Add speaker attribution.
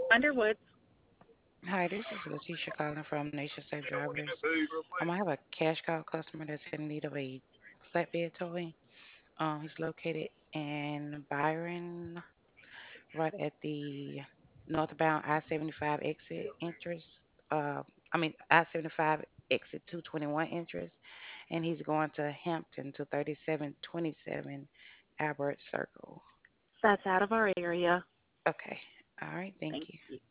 Speaker 1: Underwoods.
Speaker 2: Hi, this is Letitia calling from Nation Safe Drivers. I have a cash call customer that's in need of a flatbed towing. He's located in Byron, right at the northbound I-75 exit entrance. I-75 exit 221 entrance, and he's going to Hampton to 3727 Albert Circle.
Speaker 1: That's out of our area.
Speaker 2: Okay. All right. Thank
Speaker 1: Thank
Speaker 2: you.
Speaker 1: you.